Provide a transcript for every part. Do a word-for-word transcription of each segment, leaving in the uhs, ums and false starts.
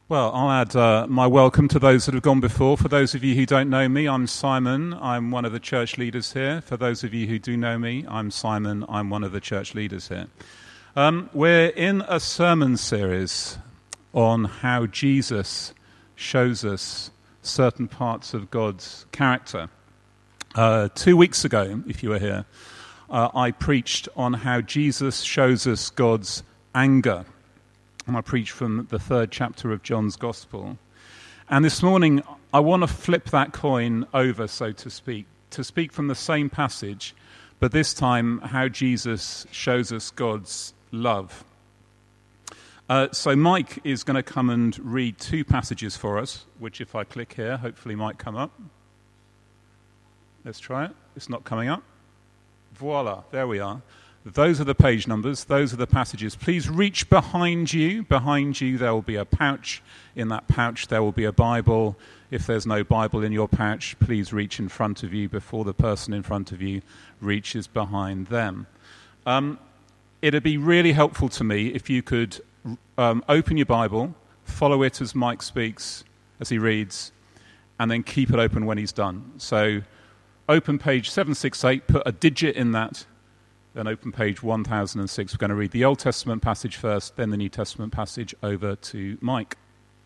Well, I'll add uh, my welcome to those that have gone before. For those of you who don't know me, I'm Simon. I'm one of the church leaders here. For those of you who do know me, I'm Simon. I'm one of the church leaders here. Um, we're in a sermon series on how Jesus shows us certain parts of God's character. Uh, two weeks ago, if you were here, uh, I preached on how Jesus shows us God's anger. And I preach from the third chapter of John's Gospel. And this morning, I want to flip that coin over, so to speak, to speak from the same passage, but this time how Jesus shows us God's love. Uh, so Mike is going to come and read two passages for us, which if I click here, hopefully might come up. Let's try it. It's not coming up. Voila, there we are. Those are the page numbers. Those are the passages. Please reach behind you. Behind you there will be a pouch. In that pouch there will be a Bible. If there's no Bible in your pouch, please reach in front of you before the person in front of you reaches behind them. Um, it'd be really helpful to me if you could um, open your Bible, follow it as Mike speaks, as he reads, and then keep it open when he's done. So open page seven sixty-eight, put a digit in that, then open page one thousand six. We're going to read the Old Testament passage first, then the New Testament passage. Over to Mike.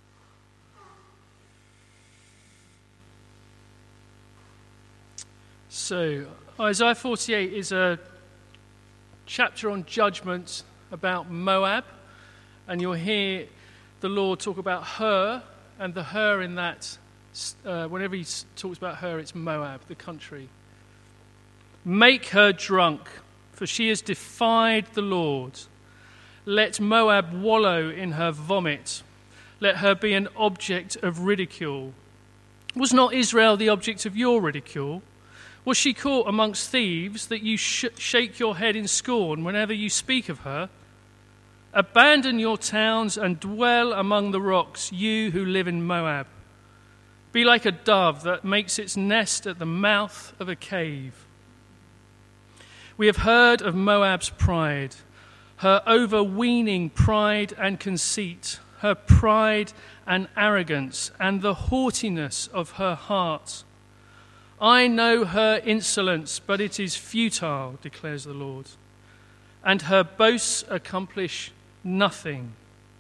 So, Isaiah forty-eight is a chapter on judgment about Moab, and you'll hear the Lord talk about her, and the her in that, uh, whenever he talks about her, it's Moab, the country. Make her drunk, for she has defied the Lord. Let Moab wallow in her vomit. Let her be an object of ridicule. Was not Israel the object of your ridicule? Was she caught amongst thieves, that you sh- shake your head in scorn whenever you speak of her? Abandon your towns and dwell among the rocks, you who live in Moab. Be like a dove that makes its nest at the mouth of a cave. We have heard of Moab's pride, her overweening pride and conceit, her pride and arrogance, and the haughtiness of her heart. I know her insolence, but it is futile, declares the Lord, and her boasts accomplish nothing.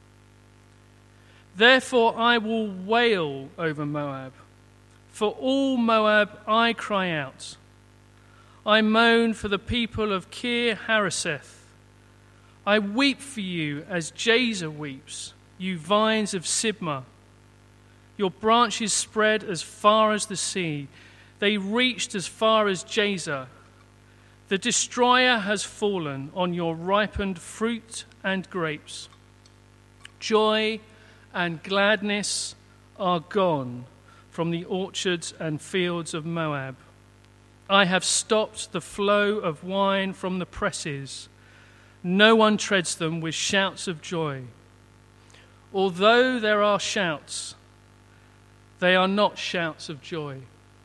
Therefore I will wail over Moab. For all Moab I cry out. I moan for the people of Kir Hareseth. I weep for you as Jazer weeps, you vines of Sibmah. Your branches spread as far as the sea. They reached as far as Jazer. The destroyer has fallen on your ripened fruit and grapes. Joy and gladness are gone from the orchards and fields of Moab. I have stopped the flow of wine from the presses. No one treads them with shouts of joy. Although there are shouts, they are not shouts of joy.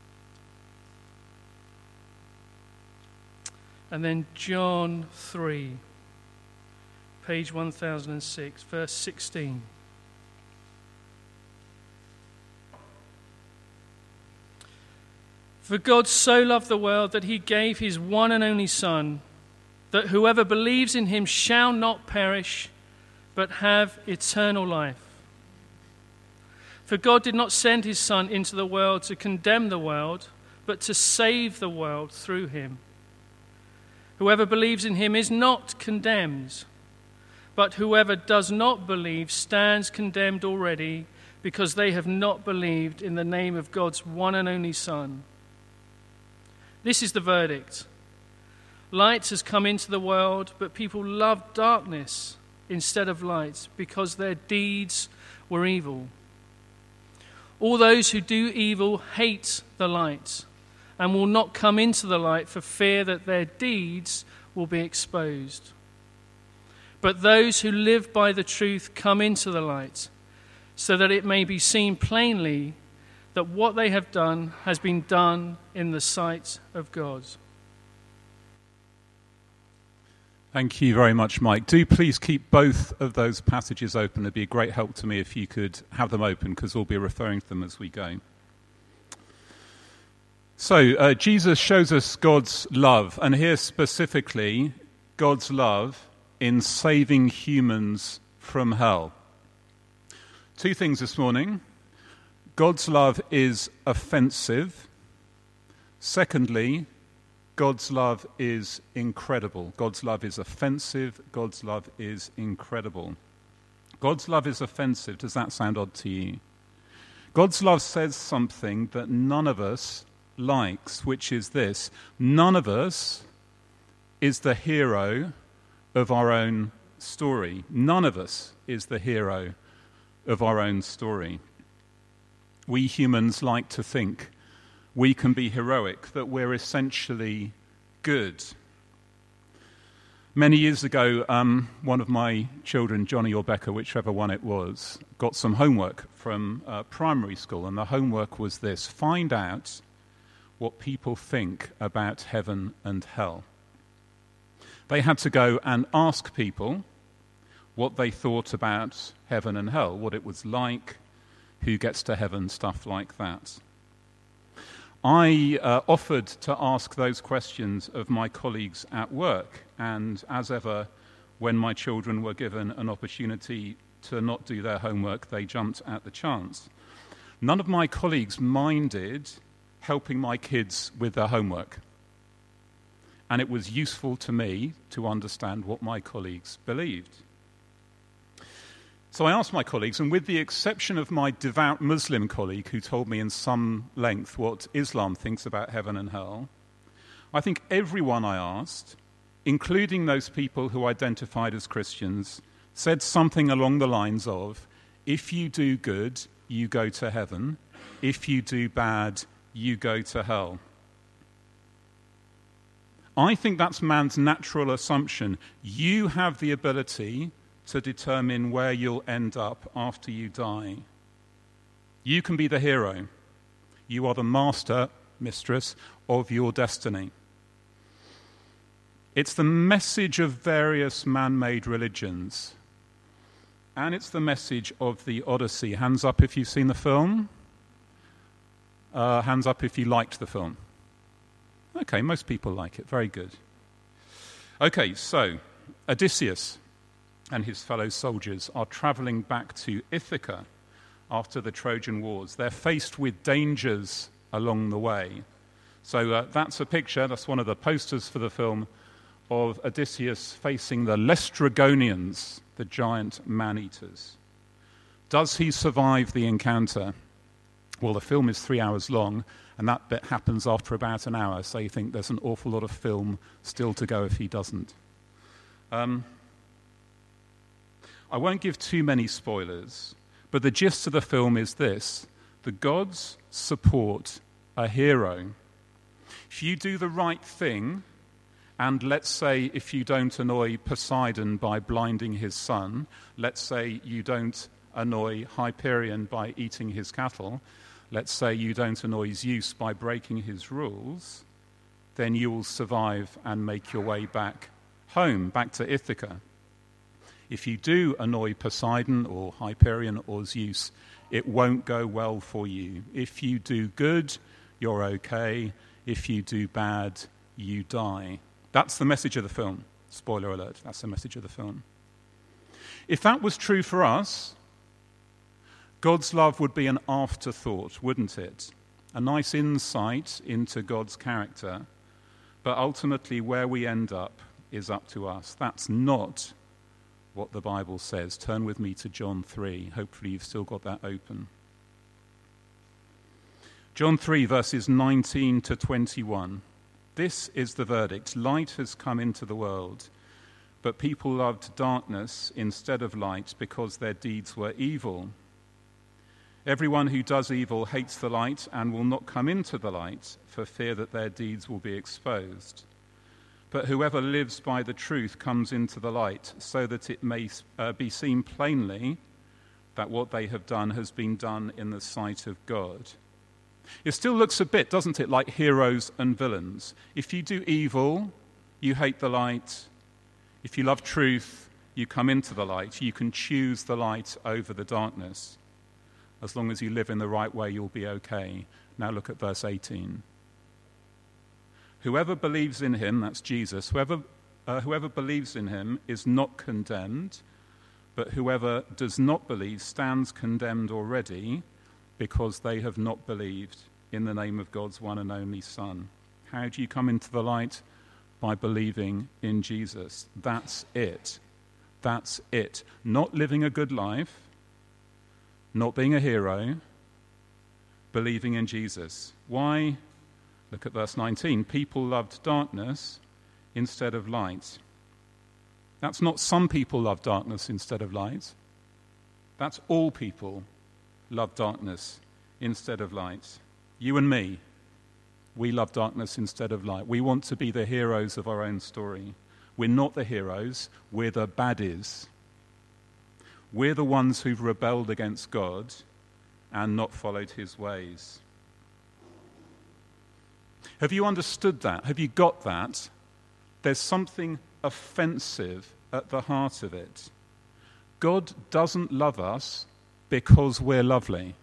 And then John three, page one thousand six, verse sixteen. For God so loved the world that he gave his one and only Son, that whoever believes in him shall not perish, but have eternal life. For God did not send his Son into the world to condemn the world, but to save the world through him. Whoever believes in him is not condemned, but whoever does not believe stands condemned already, because they have not believed in the name of God's one and only Son. This is the verdict. Light has come into the world, but people loved darkness instead of light, because their deeds were evil. All those who do evil hate the light, and will not come into the light for fear that their deeds will be exposed. But those who live by the truth come into the light, so that it may be seen plainly that what they have done has been done in the sight of God. Thank you very much, Mike. Do please keep both of those passages open. It'd be a great help to me if you could have them open, because we'll be referring to them as we go. So, uh, Jesus shows us God's love, and here specifically, God's love in saving humans from hell. Two things this morning. God's love is offensive. Secondly, God's love is incredible. God's love is offensive. God's love is incredible. God's love is offensive. Does that sound odd to you? God's love says something that none of us likes, which is this: none of us is the hero of our own story. None of us is the hero of our own story. We humans like to think we can be heroic, that we're essentially good. Many years ago, um, one of my children, Johnny or Becca, whichever one it was, got some homework from uh, primary school, and the homework was this: find out what people think about heaven and hell. They had to go and ask people what they thought about heaven and hell, what it was like, who gets to heaven, stuff like that. I uh, offered to ask those questions of my colleagues at work, and as ever, when my children were given an opportunity to not do their homework, they jumped at the chance. None of my colleagues minded helping my kids with their homework, and it was useful to me to understand what my colleagues believed. So I asked my colleagues, and with the exception of my devout Muslim colleague who told me in some length what Islam thinks about heaven and hell, I think everyone I asked, including those people who identified as Christians, said something along the lines of, if you do good, you go to heaven. If you do bad, you go to hell. I think that's man's natural assumption. You have the ability to determine where you'll end up after you die. You can be the hero. You are the master, mistress, of your destiny. It's the message of various man-made religions, and it's the message of the Odyssey. Hands up if you've seen the film. Uh, hands up if you liked the film. Okay, most people like it. Very good. Okay, so Odysseus and his fellow soldiers are traveling back to Ithaca after the Trojan Wars. They're faced with dangers along the way. So uh, that's a picture, that's one of the posters for the film, of Odysseus facing the Laestrygonians, the giant man-eaters. Does he survive the encounter? Well, the film is three hours long, and that bit happens after about an hour, so you think there's an awful lot of film still to go if he doesn't. Um, I won't give too many spoilers, but the gist of the film is this: the gods support a hero. If you do the right thing, and let's say if you don't annoy Poseidon by blinding his son, let's say you don't annoy Hyperion by eating his cattle, let's say you don't annoy Zeus by breaking his rules, then you will survive and make your way back home, back to Ithaca. If you do annoy Poseidon or Hyperion or Zeus, it won't go well for you. If you do good, you're okay. If you do bad, you die. That's the message of the film. Spoiler alert, that's the message of the film. If that was true for us, God's love would be an afterthought, wouldn't it? A nice insight into God's character, but ultimately where we end up is up to us. That's not what the Bible says. Turn with me to John three. Hopefully you've still got that open. John three, verses nineteen to twenty-one. This is the verdict. Light has come into the world, but people loved darkness instead of light because their deeds were evil. Everyone who does evil hates the light and will not come into the light for fear that their deeds will be exposed. But whoever lives by the truth comes into the light so that it may uh, be seen plainly that what they have done has been done in the sight of God. It still looks a bit, doesn't it, like heroes and villains. If you do evil, you hate the light. If you love truth, you come into the light. You can choose the light over the darkness. As long as you live in the right way, you'll be okay. Now look at verse eighteen. Whoever believes in him, that's Jesus, whoever, uh, whoever believes in him is not condemned, but whoever does not believe stands condemned already because they have not believed in the name of God's one and only Son. How do you come into the light? By believing in Jesus. That's it. That's it. Not living a good life, not being a hero, believing in Jesus. Why? Look at verse nineteen. People loved darkness instead of light. That's not some people love darkness instead of light. That's all people love darkness instead of light. You and me, we love darkness instead of light. We want to be the heroes of our own story. We're not the heroes, we're the baddies. We're the ones who've rebelled against God and not followed his ways. Have you understood that? Have you got that? There's something offensive at the heart of it. God doesn't love us because we're lovely.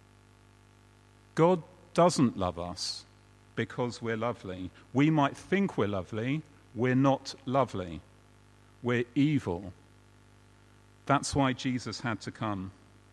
God doesn't love us because we're lovely. We might think we're lovely, we're not lovely. We're evil. That's why Jesus had to come.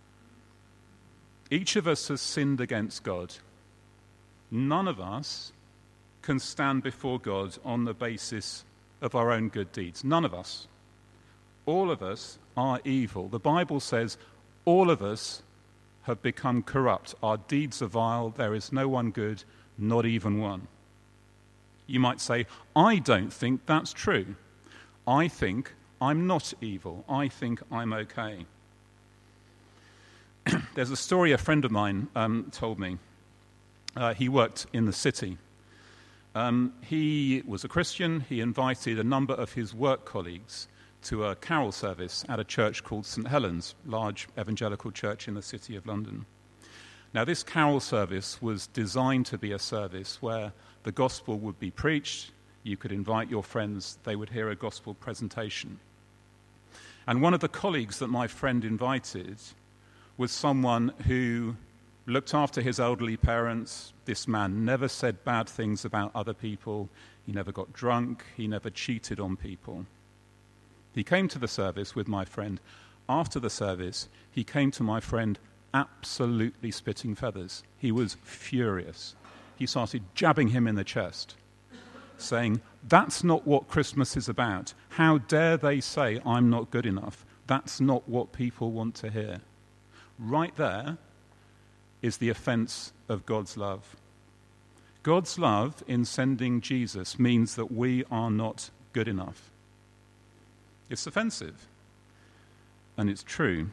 Each of us has sinned against God. None of us can stand before God on the basis of our own good deeds. None of us. All of us are evil. The Bible says all of us have become corrupt. Our deeds are vile. There is no one good, not even one. You might say, I don't think that's true. I think I'm not evil. I think I'm okay. There's a story a friend of mine um, told me. Uh, he worked in the city. Um, he was a Christian. He invited a number of his work colleagues to a carol service at a church called Saint Helens, large evangelical church in the city of London. Now, this carol service was designed to be a service where the gospel would be preached. You could invite your friends. They would hear a gospel presentation. And one of the colleagues that my friend invited was someone who looked after his elderly parents. This man never said bad things about other people. He never got drunk. He never cheated on people. He came to the service with my friend. After the service, he came to my friend absolutely spitting feathers. He was furious. He started jabbing him in the chest, saying, that's not what Christmas is about. How dare they say I'm not good enough? That's not what people want to hear. Right there is the offense of God's love. God's love in sending Jesus means that we are not good enough. It's offensive, and it's true.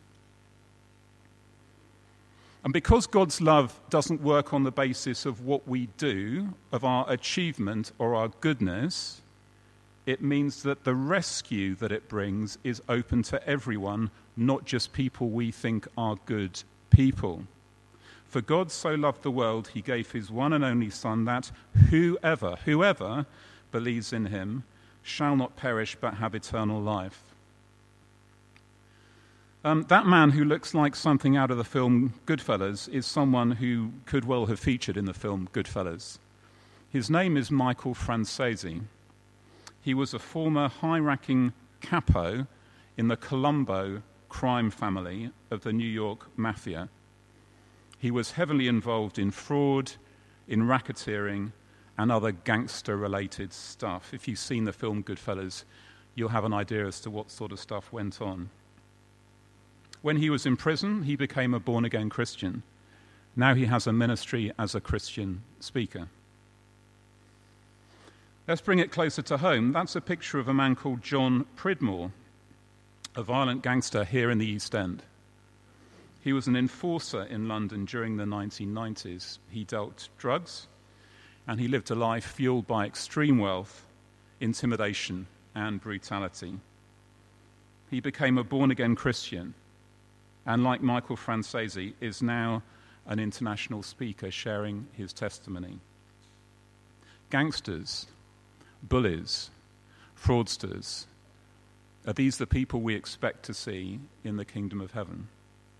And because God's love doesn't work on the basis of what we do, of our achievement or our goodness, it means that the rescue that it brings is open to everyone, not just people we think are good people. For God so loved the world, he gave his one and only Son, that whoever, whoever believes in him shall not perish but have eternal life. Um, that man who looks like something out of the film Goodfellas is someone who could well have featured in the film Goodfellas. His name is Michael Francese. He was a former high-ranking capo in the Colombo crime family of the New York Mafia. He was heavily involved in fraud, in racketeering, and other gangster-related stuff. If you've seen the film Goodfellas, you'll have an idea as to what sort of stuff went on. When he was in prison, he became a born-again Christian. Now he has a ministry as a Christian speaker. Let's bring it closer to home. That's a picture of a man called John Pridmore, a violent gangster here in the East End. He was an enforcer in London during the nineteen nineties. He dealt drugs, and he lived a life fueled by extreme wealth, intimidation, and brutality. He became a born-again Christian, and like Michael Francese, is now an international speaker sharing his testimony. Gangsters, bullies, fraudsters, Are these the people we expect to see in the kingdom of heaven?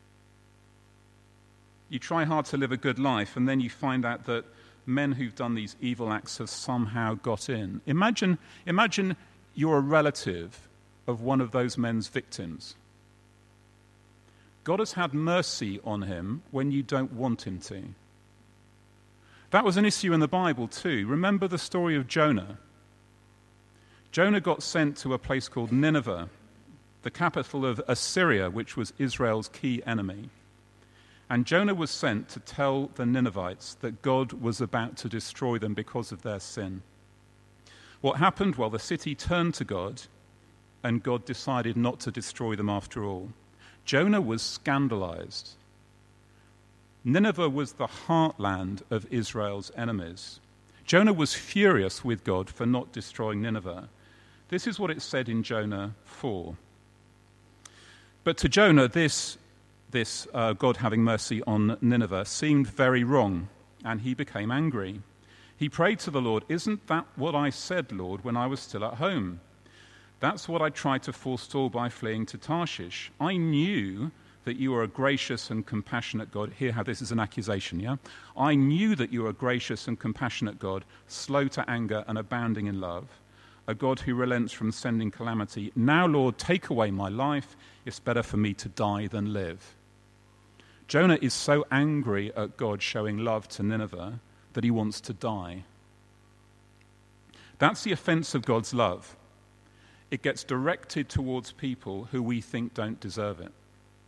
You try hard to live a good life, and then you find out that men who've done these evil acts have somehow got in. Imagine, imagine you're a relative of one of those men's victims. God has had mercy on him when you don't want him to. That was an issue in the Bible too. Remember the story of Jonah. Jonah got sent to a place called Nineveh, the capital of Assyria, which was Israel's key enemy. And Jonah was sent to tell the Ninevites that God was about to destroy them because of their sin. What happened? Well, the city turned to God, and God decided not to destroy them after all. Jonah was scandalized. Nineveh was the heartland of Israel's enemies. Jonah was furious with God for not destroying Nineveh. This is what it said in Jonah four. But to Jonah, this This uh, God having mercy on Nineveh seemed very wrong, and he became angry. He prayed to the Lord, "Isn't that what I said, Lord, when I was still at home? That's what I tried to forestall by fleeing to Tarshish. I knew that you are a gracious and compassionate God." Hear how this is an accusation, yeah? "I knew that you are a gracious and compassionate God, slow to anger and abounding in love, a God who relents from sending calamity. Now, Lord, take away my life. It's better for me to die than live." Jonah is so angry at God showing love to Nineveh that he wants to die. That's the offense of God's love. It gets directed towards people who we think don't deserve it.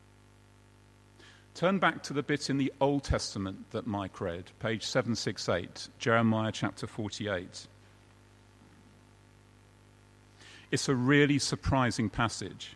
Turn back to the bit in the Old Testament that Mike read, page seven sixty-eight, Jeremiah chapter forty-eight. It's a really surprising passage.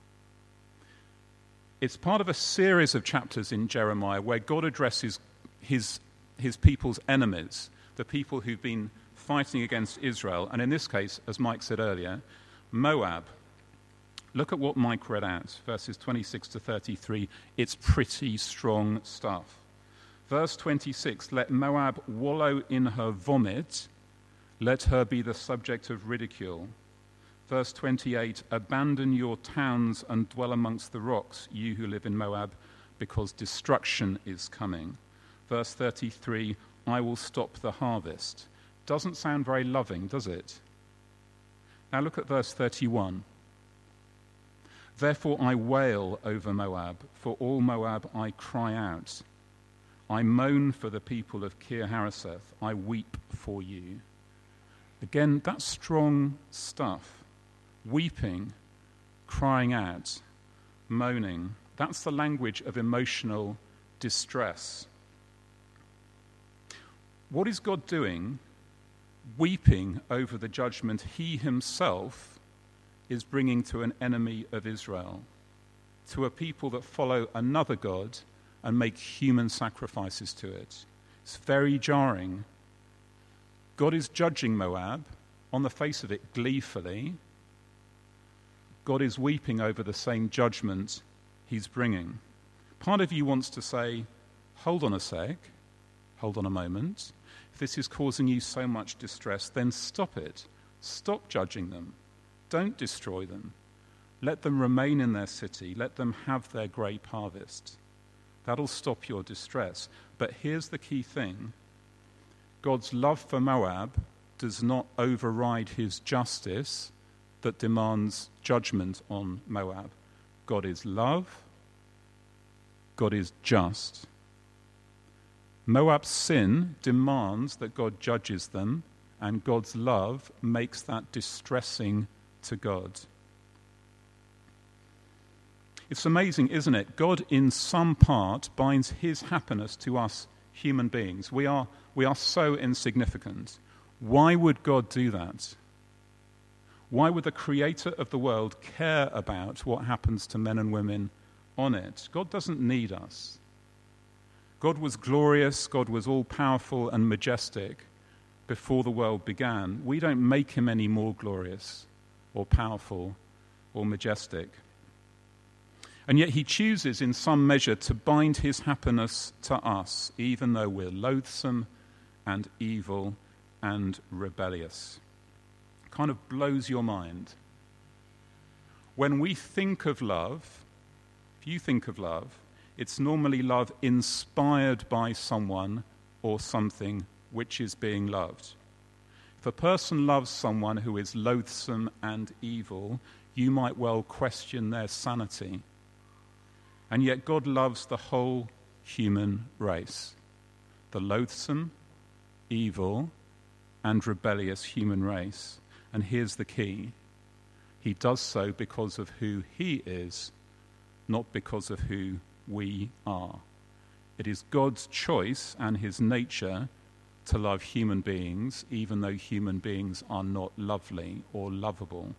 It's part of a series of chapters in Jeremiah where God addresses his, his people's enemies, the people who've been fighting against Israel, and in this case, as Mike said earlier, Moab. Look at what Mike read out, verses twenty-six to thirty-three. It's pretty strong stuff. Verse twenty-six, "Let Moab wallow in her vomit, let her be the subject of ridicule." Verse twenty-eight, "Abandon your towns and dwell amongst the rocks, you who live in Moab, because destruction is coming." Verse thirty-three, "I will stop the harvest." Doesn't sound very loving, does it? Now look at verse thirty-one. "Therefore I wail over Moab, for all Moab I cry out. I moan for the people of Kir Hareseth, I weep for you." Again, that's strong stuff. Weeping, crying out, moaning. That's the language of emotional distress. What is God doing? Weeping over the judgment he himself is bringing to an enemy of Israel, to a people that follow another God and make human sacrifices to it. It's very jarring. God is judging Moab, on the face of it, gleefully. God is weeping over the same judgment he's bringing. Part of you wants to say, hold on a sec, hold on a moment. If this is causing you so much distress, then stop it. Stop judging them. Don't destroy them. Let them remain in their city. Let them have their grape harvest. That'll stop your distress. But here's the key thing. God's love for Moab does not override his justice that demands judgment on Moab. God is love. God is just. Moab's sin demands that God judges them, and God's love makes that distressing to God. It's amazing, isn't it? God, in some part, binds his happiness to us human beings. We are, we are so insignificant. Why would God do that? Why would the creator of the world care about what happens to men and women on it? God doesn't need us. God was glorious, God was all-powerful and majestic before the world began. We don't make him any more glorious or powerful or majestic. And yet he chooses in some measure to bind his happiness to us, even though we're loathsome and evil and rebellious. Kind of blows your mind. When we think of love, if you think of love, it's normally love inspired by someone or something which is being loved. If a person loves someone who is loathsome and evil, you might well question their sanity. And yet God loves the whole human race. The loathsome, evil, and rebellious human race. And here's the key. He does so because of who he is, not because of who we are. It is God's choice and his nature to love human beings, even though human beings are not lovely or lovable.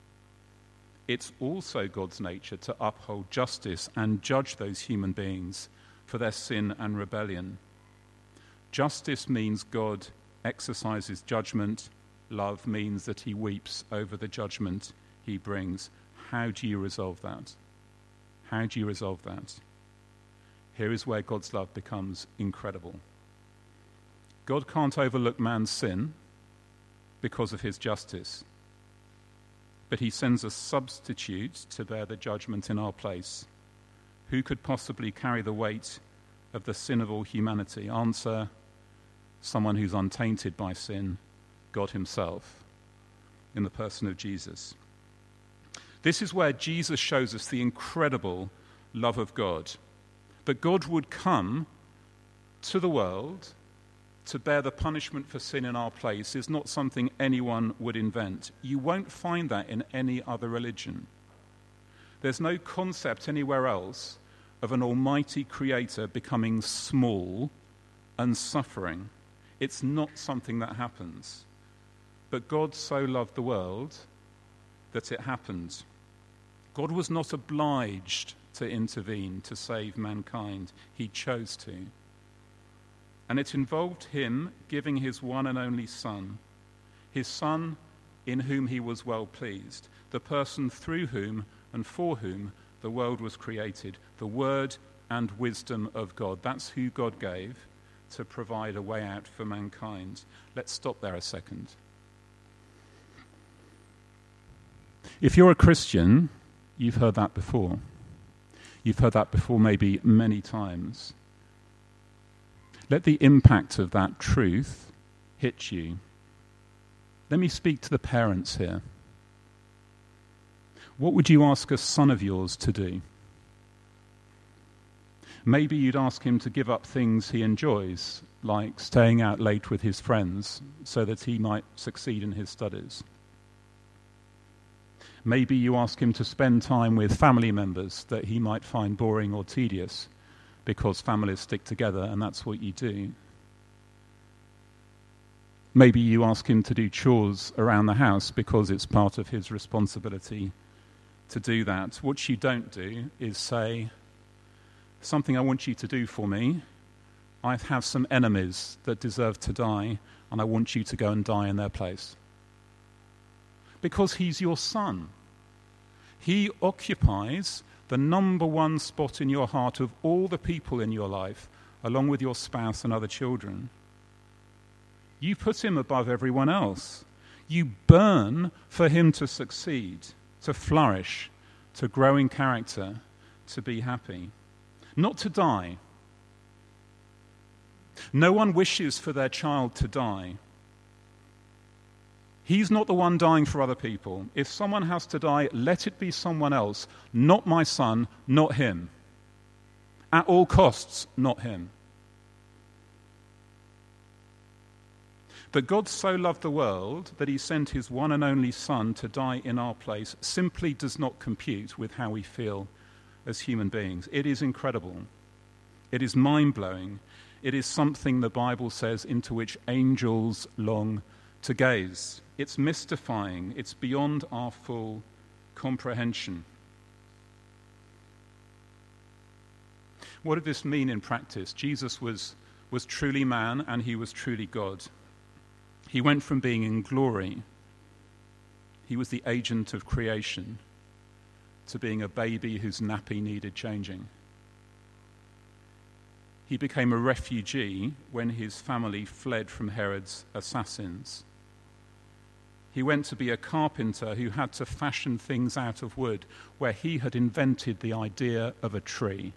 It's also God's nature to uphold justice and judge those human beings for their sin and rebellion. Justice means God exercises judgment. Love means that he weeps over the judgment he brings. How do you resolve that? How do you resolve that? Here is where God's love becomes incredible. God can't overlook man's sin because of his justice, but he sends a substitute to bear the judgment in our place. Who could possibly carry the weight of the sin of all humanity? Answer, someone who's untainted by sin, God himself, in the person of Jesus. This is where Jesus shows us the incredible love of God. That God would come to the world to bear the punishment for sin in our place is not something anyone would invent. You won't find that in any other religion. There's no concept anywhere else of an almighty creator becoming small and suffering. It's not something that happens. But God so loved the world that it happened. God was not obliged to intervene to save mankind. He chose to. And it involved him giving his one and only Son, his Son in whom he was well pleased, the person through whom and for whom the world was created, the word and wisdom of God. That's who God gave to provide a way out for mankind. Let's stop there a second. If you're a Christian, you've heard that before. You've heard that before maybe many times. Let the impact of that truth hit you. Let me speak to the parents here. What would you ask a son of yours to do? Maybe you'd ask him to give up things he enjoys, like staying out late with his friends so that he might succeed in his studies. Maybe you ask him to spend time with family members that he might find boring or tedious, because families stick together and that's what you do. Maybe you ask him to do chores around the house because it's part of his responsibility to do that. What you don't do is say, something I want you to do for me, I have some enemies that deserve to die and I want you to go and die in their place. Because he's your son. He occupies the number one spot in your heart of all the people in your life, along with your spouse and other children. You put him above everyone else. You burn for him to succeed, to flourish, to grow in character, to be happy. Not to die. No one wishes for their child to die. He's not the one dying for other people. If someone has to die, let it be someone else. Not my son, not him. At all costs, not him. But God so loved the world that he sent his one and only Son to die in our place simply does not compute with how we feel as human beings. It is incredible. It is mind-blowing. It is something the Bible says into which angels long to gaze. It's mystifying. It's beyond our full comprehension. What did this mean in practice? Jesus was, was truly man and he was truly God. He went from being in glory, he was the agent of creation, to being a baby whose nappy needed changing. He became a refugee when his family fled from Herod's assassins. He went to be a carpenter who had to fashion things out of wood, where he had invented the idea of a tree.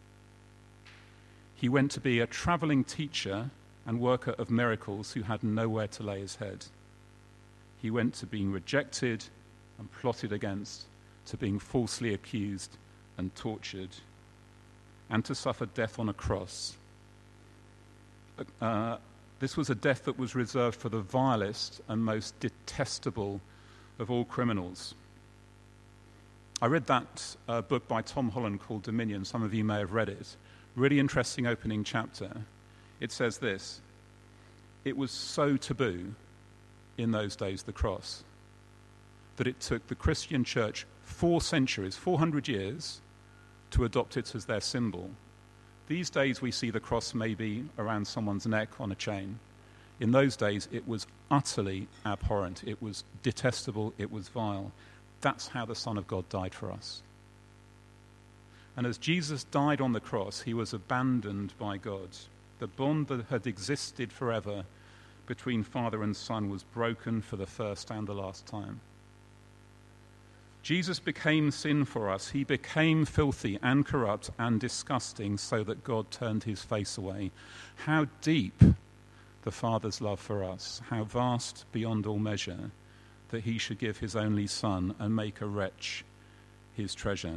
He went to be a traveling teacher and worker of miracles who had nowhere to lay his head. He went to being rejected and plotted against, to being falsely accused and tortured, and to suffer death on a cross. Uh, this was a death that was reserved for the vilest and most detestable of all criminals. I read that uh, book by Tom Holland called Dominion. Some of you may have read it. Really interesting opening chapter. It says this: it was so taboo in those days, the cross, that it took the Christian church four centuries, four hundred years, to adopt it as their symbol. These days we see the cross maybe around someone's neck on a chain. In those days it was utterly abhorrent. It was detestable. It was vile. That's how the Son of God died for us. And as Jesus died on the cross, he was abandoned by God. The bond that had existed forever between Father and Son was broken for the first and the last time. Jesus became sin for us. He became filthy and corrupt and disgusting so that God turned his face away. How deep the Father's love for us, how vast beyond all measure that he should give his only Son and make a wretch his treasure.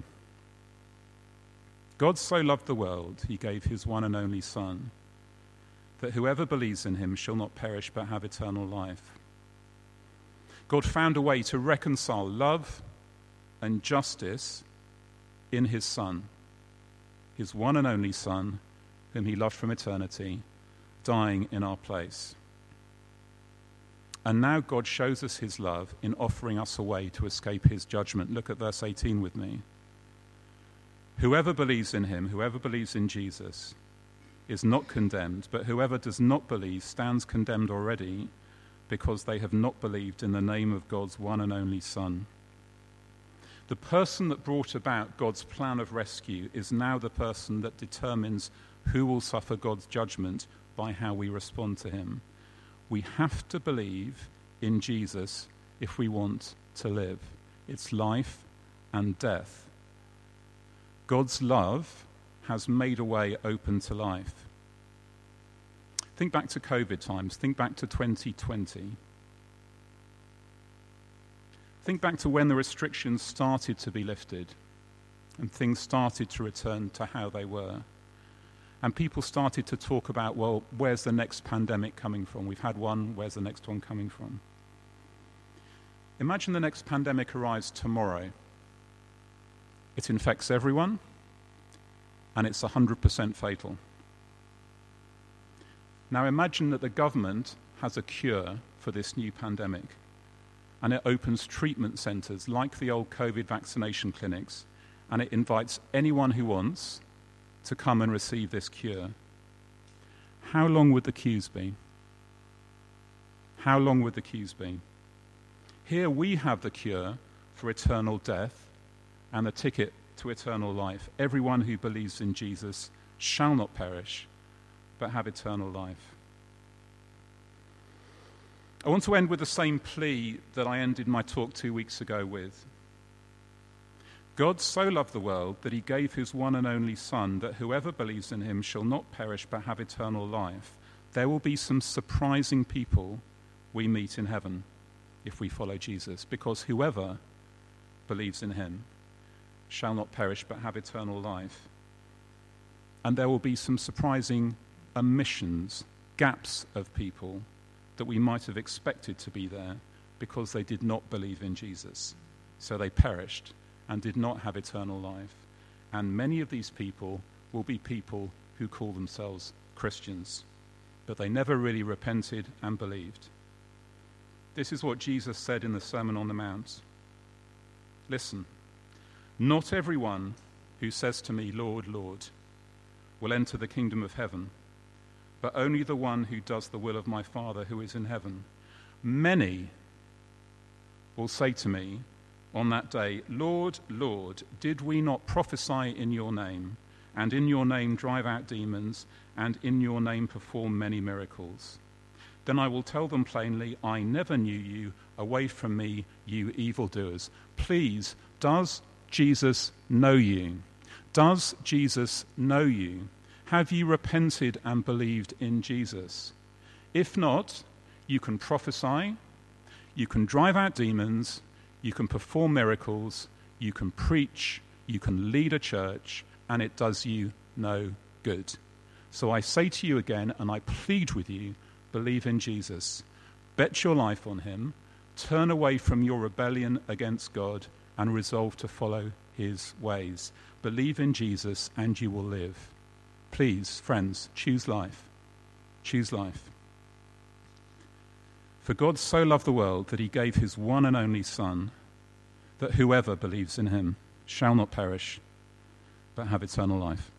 God so loved the world, he gave his one and only Son, that whoever believes in him shall not perish but have eternal life. God found a way to reconcile love and justice in his Son, his one and only Son, whom he loved from eternity, dying in our place. And now God shows us his love in offering us a way to escape his judgment. Look at verse eighteen with me. Whoever believes in him, whoever believes in Jesus, is not condemned, but whoever does not believe stands condemned already, because they have not believed in the name of God's one and only Son. The person that brought about God's plan of rescue is now the person that determines who will suffer God's judgment by how we respond to him. We have to believe in Jesus if we want to live. It's life and death. God's love has made a way open to life. Think back to COVID times. Think back to twenty twenty. Think back to when the restrictions started to be lifted and things started to return to how they were. And people started to talk about, well, where's the next pandemic coming from? We've had one, where's the next one coming from? Imagine the next pandemic arrives tomorrow. It infects everyone, and it's one hundred percent fatal. Now imagine that the government has a cure for this new pandemic, and it opens treatment centres like the old COVID vaccination clinics, and it invites anyone who wants to come and receive this cure. How long would the queues be? How long would the queues be? Here we have the cure for eternal death and the ticket to eternal life. Everyone who believes in Jesus shall not perish, but have eternal life. I want to end with the same plea that I ended my talk two weeks ago with. God so loved the world that he gave his one and only Son, that whoever believes in him shall not perish but have eternal life. There will be some surprising people we meet in heaven if we follow Jesus, because whoever believes in him shall not perish but have eternal life. And there will be some surprising omissions, gaps of people that we might have expected to be there because they did not believe in Jesus. So they perished and did not have eternal life. And many of these people will be people who call themselves Christians, but they never really repented and believed. This is what Jesus said in the Sermon on the Mount. Listen, not everyone who says to me, Lord, Lord, will enter the kingdom of heaven, but only the one who does the will of my Father who is in heaven. Many will say to me on that day, Lord, Lord, did we not prophesy in your name, and in your name drive out demons, and in your name perform many miracles? then I will tell them plainly, I never knew you. Away from me, you evildoers. Please, does Jesus know you? Does Jesus know you? Have you repented and believed in Jesus? If not, you can prophesy, you can drive out demons, you can perform miracles, you can preach, you can lead a church, and it does you no good. So I say to you again, and I plead with you, believe in Jesus. Bet your life on him. Turn away from your rebellion against God and resolve to follow his ways. Believe in Jesus and you will live. Please, friends, choose life. Choose life. For God so loved the world that he gave his one and only Son, that whoever believes in him shall not perish, but have eternal life.